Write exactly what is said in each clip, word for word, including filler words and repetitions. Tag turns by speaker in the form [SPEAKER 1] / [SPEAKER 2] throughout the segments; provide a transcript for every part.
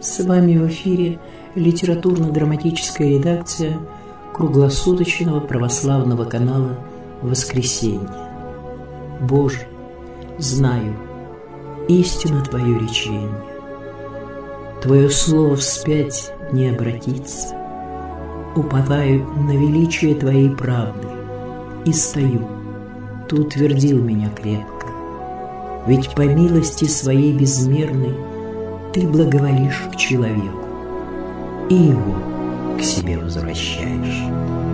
[SPEAKER 1] С вами в эфире литературно-драматическая редакция круглосуточного православного канала «Воскресенье». Боже, знаю, истинно Твое речение. Твое слово вспять не обратится. Уповаю на величие Твоей правды и стою. Ты утвердил меня крепко, ведь по милости Своей безмерной Ты благоволишь к человеку и его к себе возвращаешь.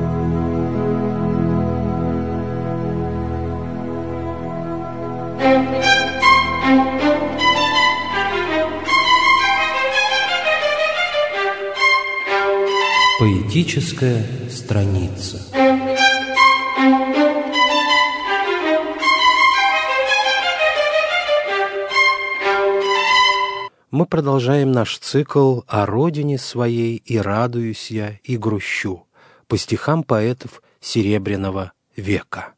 [SPEAKER 2] Поэтическая страница. Мы продолжаем наш цикл о родине своей и радуюсь я, и грущу по стихам поэтов Серебряного века.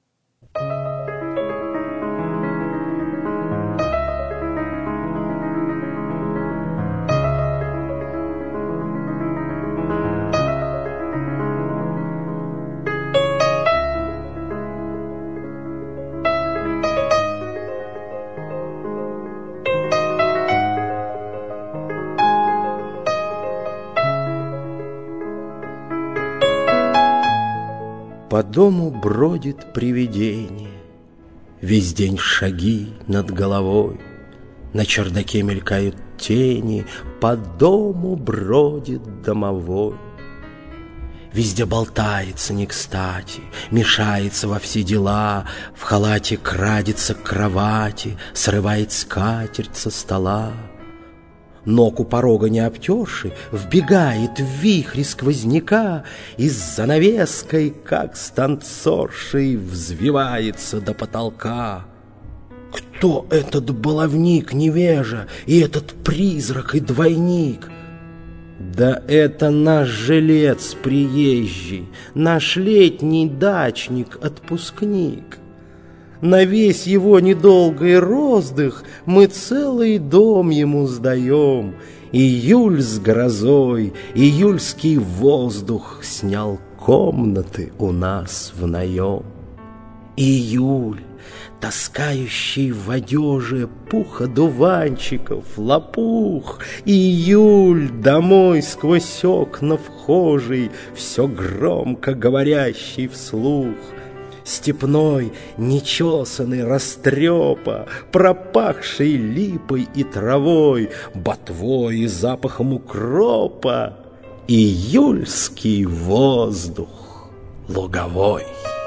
[SPEAKER 2] По дому бродит привидение, весь день шаги над головой, на чердаке мелькают тени, по дому бродит домовой. Везде болтается не кстати, мешается во все дела, в халате крадется к кровати, срывает скатерть со стола. Ног у порога не обтерши, вбегает в вихре сквозняка и с занавеской, как с танцоршей, взвивается до потолка. Кто этот баловник невежа и этот призрак и двойник? Да это наш жилец приезжий, наш летний дачник-отпускник. На весь его недолгий роздых мы целый дом ему сдаем. Июль с грозой, июльский воздух снял комнаты у нас в наем. Июль, таскающий в одежи пух одуванчиков, лопух. Июль, домой сквозь окна вхожий, все громко говорящий вслух. Степной, нечесанный растрепа, пропахший липой и травой, ботвой и запахом укропа, июльский воздух луговой.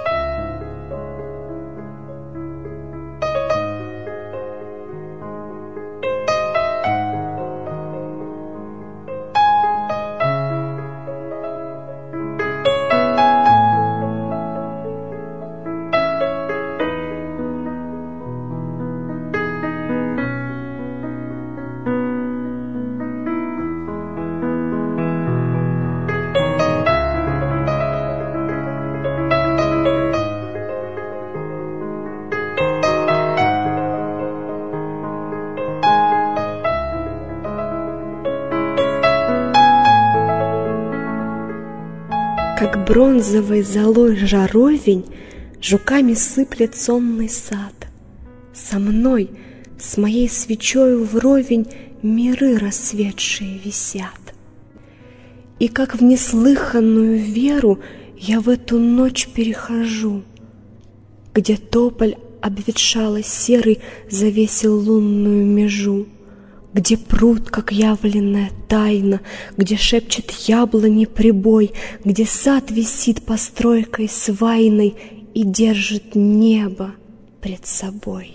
[SPEAKER 3] Как бронзовой золой жаровень жуками сыплет сонный сад. Со мной, с моей свечою вровень, миры расцветшие висят. И как в неслыханную веру я в эту ночь перехожу, где тополь обветшало серый завесил лунную межу, где пруд, как явленная тайна, где шепчет яблони прибой, где сад висит постройкой свайной и держит небо пред собой.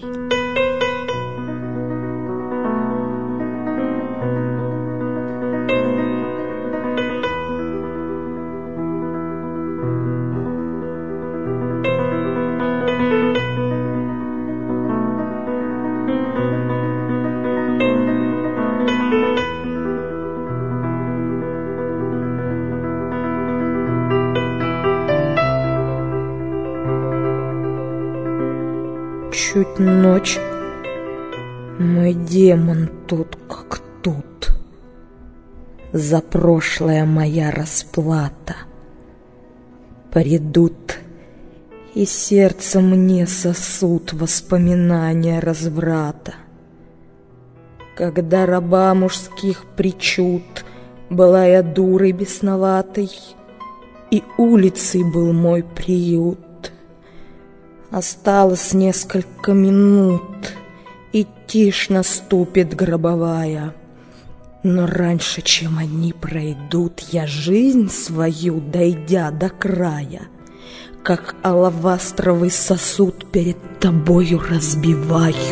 [SPEAKER 4] Чуть ночь, мой демон тут как тут. за прошлое моя расплата. Придут, и сердце мне сосут воспоминания разврата. Когда раба мужских причуд была я дурой бесноватой, и улицей был мой приют. Осталось несколько минут, и тишь наступит гробовая. Но раньше, чем они пройдут, я жизнь свою, дойдя до края, как алавастровый сосуд перед тобою разбиваю.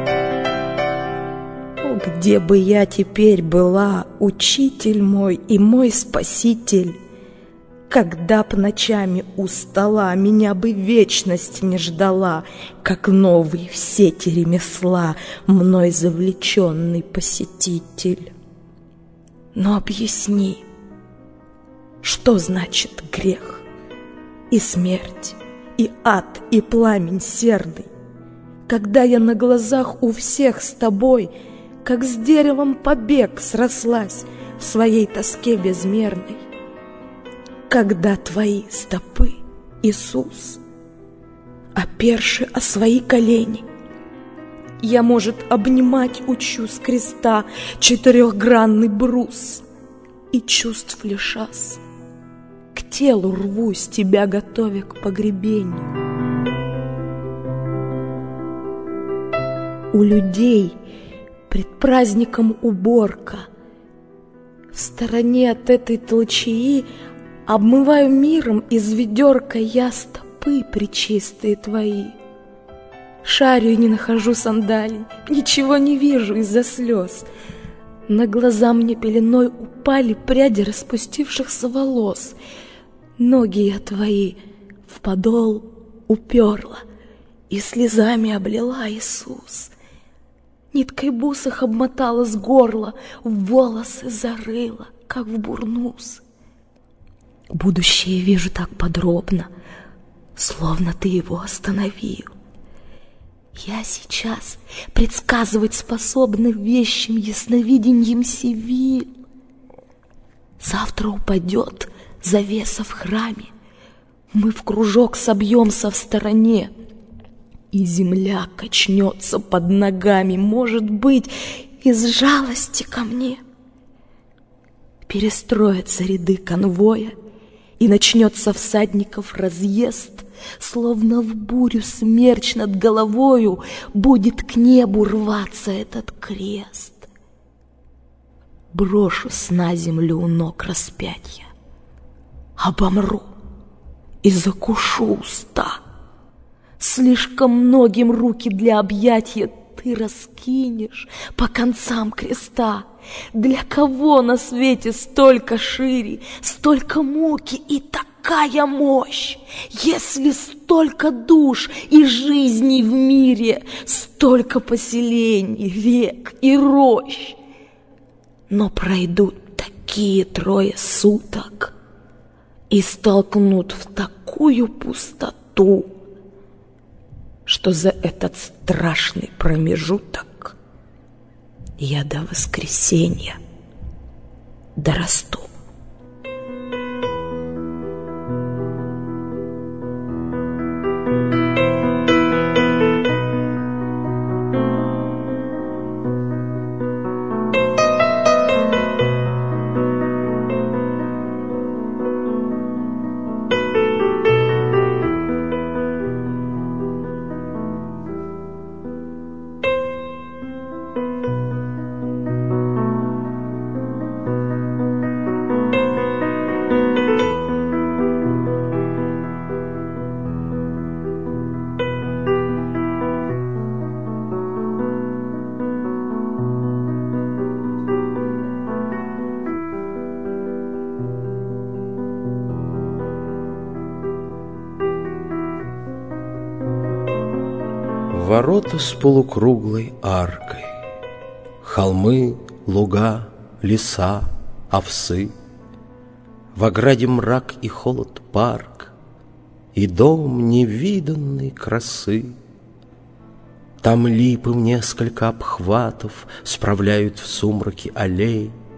[SPEAKER 4] О, где бы я теперь была, учитель мой и мой спаситель, когда б ночами у стола меня бы вечность не ждала, как новый в сети ремесла мной завлеченный посетитель. Но объясни, что значит грех и смерть, и ад, и пламень серный, когда я на глазах у всех с тобой, как с деревом побег, срослась в своей тоске безмерной. Когда твои стопы, Иисус, оперши о свои колени, я, может, обнимать учу с креста четырехгранный брус, и чувств лишась, к телу рвусь, тебя готовя к погребению. У людей пред праздником уборка, в стороне от этой толчаи обмываю миром из ведерка я стопы пречистые твои. Шарю и не нахожу сандалий, ничего не вижу из-за слез. На глаза мне пеленой упали пряди распустившихся волос. Ноги я твои в подол уперла и слезами облила, Иисус. Ниткой бусах обмотала с горла, в волосы зарыла, как в бурнус. Будущее вижу так подробно, словно ты его остановил. Я сейчас предсказывать способна вещим ясновиденьем сивил. Завтра упадет завеса в храме, мы в кружок собьемся в стороне, и земля качнется под ногами, может быть, из жалости ко мне. Перестроятся ряды конвоя, и начнется всадников разъезд, словно в бурю смерч над головою будет к небу рваться этот крест. Брошусь на землю у ног распятья, обомру и закушу уста. Слишком многим руки для объятия ты раскинешь по концам креста. Для кого на свете столько шире, столько муки и такая мощь? Если столько душ и жизней в мире, столько поселений, рек и рощ. Но пройдут такие трое суток и столкнут в такую пустоту, что за этот страшный промежуток я до воскресенья дорасту.
[SPEAKER 2] Ворота с полукруглой аркой, холмы, луга, леса, овсы, в ограде мрак и холод парк, и дом невиданной красы. Там липы в несколько обхватов справляют в сумраке аллей,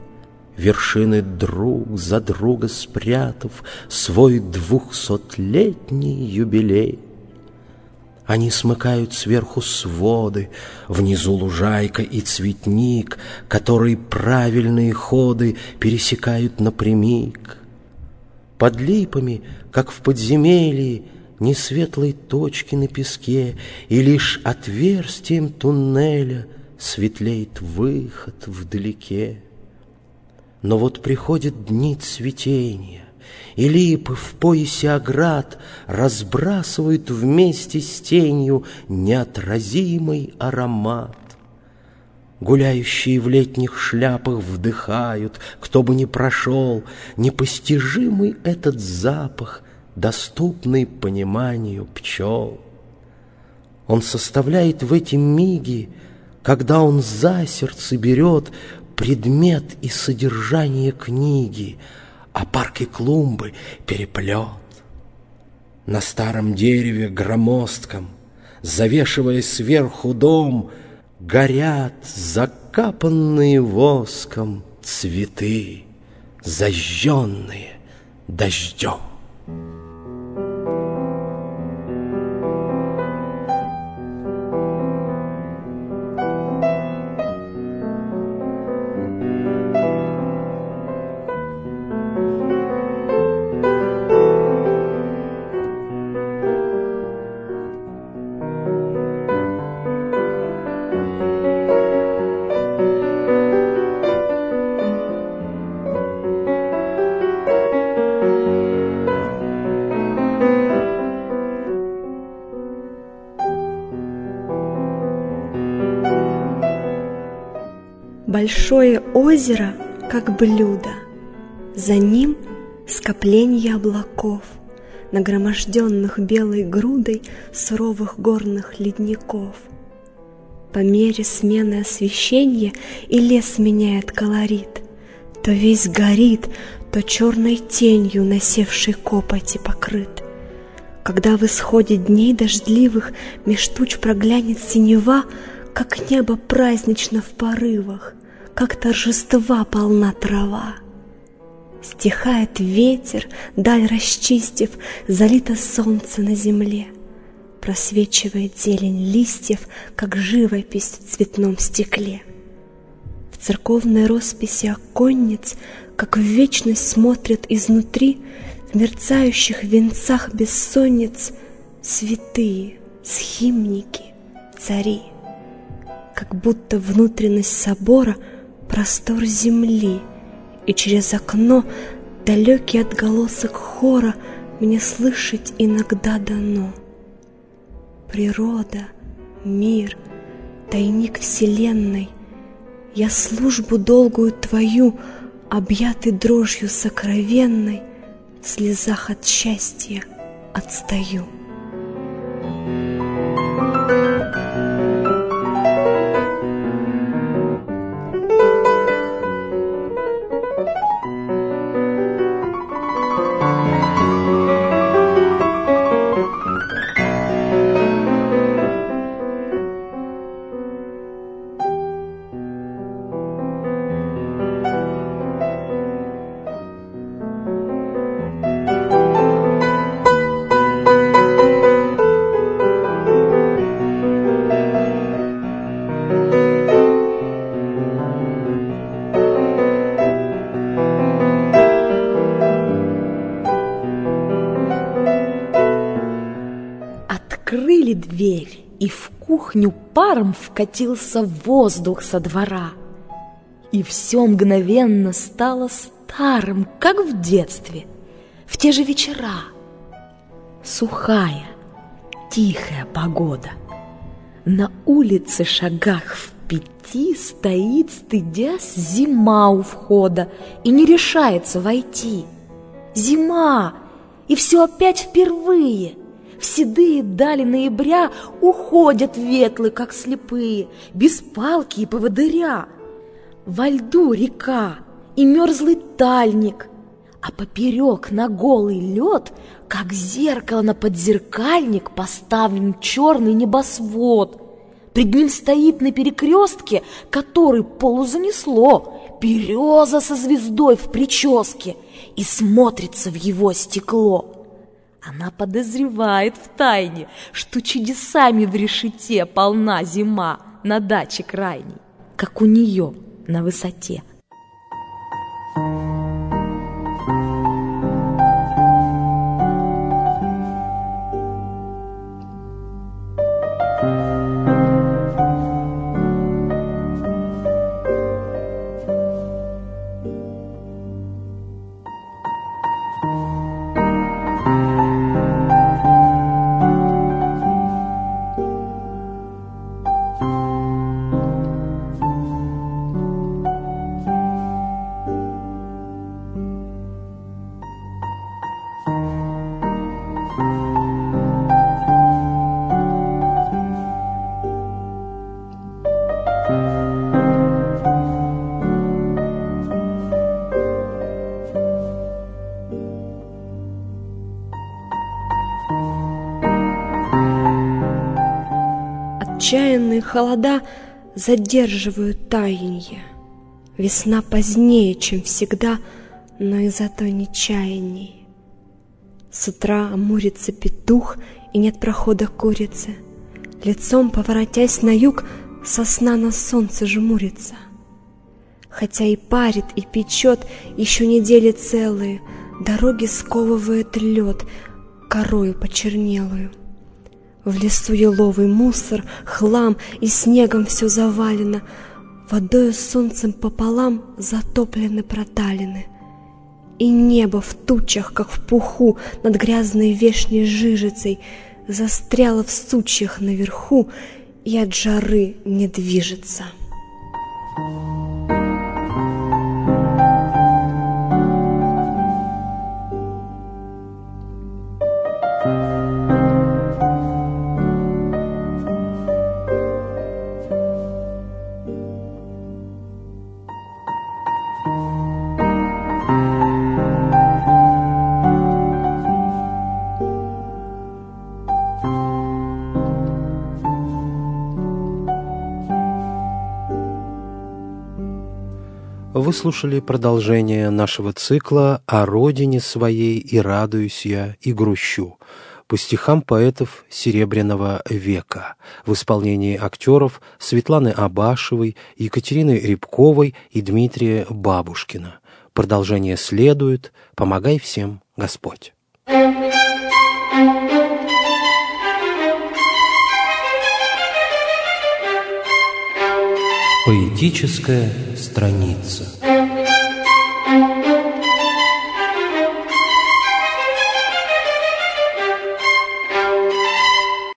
[SPEAKER 2] вершины друг за друга спрятав свой двухсотлетний юбилей. Они смыкают сверху своды, внизу лужайка и цветник, который правильные ходы пересекают напрямик. Под липами, как в подземелье, ни светлой точки на песке, и лишь отверстием туннеля светлеет выход вдалеке. Но вот приходят дни цветения, и липы в поясе оград разбрасывают вместе с тенью неотразимый аромат. Гуляющие в летних шляпах вдыхают, кто бы ни прошел, непостижимый этот запах, доступный пониманию пчел. Он составляет в эти миги, когда он за сердце берет предмет и содержание книги, а парк и клумбы переплет. На старом дереве громоздком, завешивая сверху дом, горят закапанные воском цветы, зажженные дождем.
[SPEAKER 3] Большое озеро, как блюдо, за ним скопление облаков, нагроможденных белой грудой суровых горных ледников. По мере смены освещения и лес меняет колорит, то весь горит, то черной тенью насевшей копоти покрыт. Когда в исходе дней дождливых меж туч проглянет синева, как небо празднично в порывах, как торжества полна трава. Стихает ветер, даль расчистив, залито солнце на земле. Просвечивает зелень листьев, как живопись в цветном стекле. В церковной росписи оконниц, как в вечность смотрят изнутри, в мерцающих венцах бессонниц святые, схимники, цари. Как будто внутренность собора — простор земли, и через окно далекий отголосок хора мне слышать иногда дано. Природа, мир, тайник вселенной, я службу долгую твою, объятый дрожью сокровенной, в слезах от счастья отстаю.
[SPEAKER 4] Открыли дверь, и в кухню паром вкатился воздух со двора. И все мгновенно стало старым, как в детстве, в те же вечера. Сухая, тихая погода. На улице шагах в пяти стоит, стыдясь, зима у входа и не решается войти. Зима, и все опять впервые. В седые дали ноября уходят ветлы, как слепые, без палки и поводыря. Во льду река и мерзлый тальник, а поперек на голый лед, как зеркало на подзеркальник, поставлен черный небосвод. Пред ним стоит на перекрестке, который полузанесло, береза со звездой в прическе, и смотрится в его стекло. Она подозревает втайне, что чудесами в решете полна зима на даче крайней, как у нее на высоте.
[SPEAKER 3] Отчаянные холода задерживают таяние. Весна позднее, чем всегда, но и зато нечаянней. С утра мурится петух, и нет прохода курицы. Лицом поворотясь на юг, сосна на солнце жмурится. Хотя и парит, и печет еще недели целые, дороги сковывает лед, корою почернелую. В лесу еловый мусор, хлам, и снегом все завалено, водою с солнцем пополам затоплены проталины. И небо в тучах, как в пуху, над грязной вешней жижицей застряло в сучьях наверху и от жары не движется.
[SPEAKER 2] Вы слушали продолжение нашего цикла «О родине своей и радуюсь я, и грущу» по стихам поэтов Серебряного века в исполнении актеров Светланы Абашевой, Екатерины Рябковой и Дмитрия Бабушкина. Продолжение следует. Помогай всем, Господь. Поэтическая страница.